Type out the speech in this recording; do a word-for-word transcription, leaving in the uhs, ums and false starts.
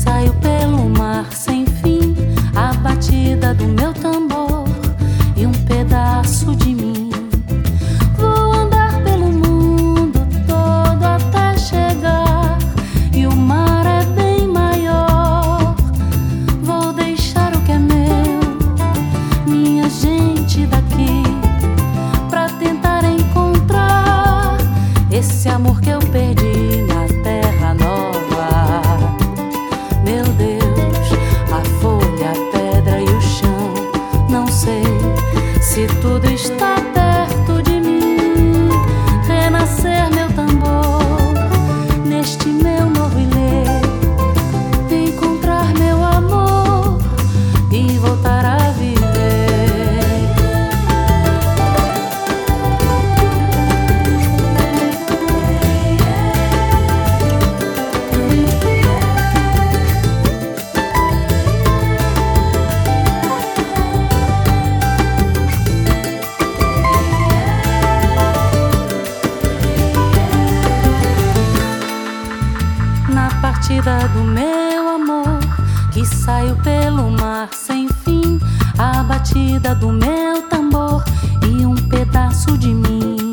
saiu pelo mar sem fim, a batida do meu tambor e um pedaço de mim. Vou andar pelo mundo todo até chegar, e o mar é bem maior. Vou deixar o que é meu, minha gente daqui, pra tentar encontrar esse amor que eu perdi na terra nova. Meu Deus, a folha, a pedra e o chão, não sei se tudo está perto de mim. Renascer meu tambor neste meu novo ilê, encontrar meu amor e voltar a viver. Na partida do meu amor, que saiu pelo mar sem fim, a batida do meu tambor e um pedaço de mim.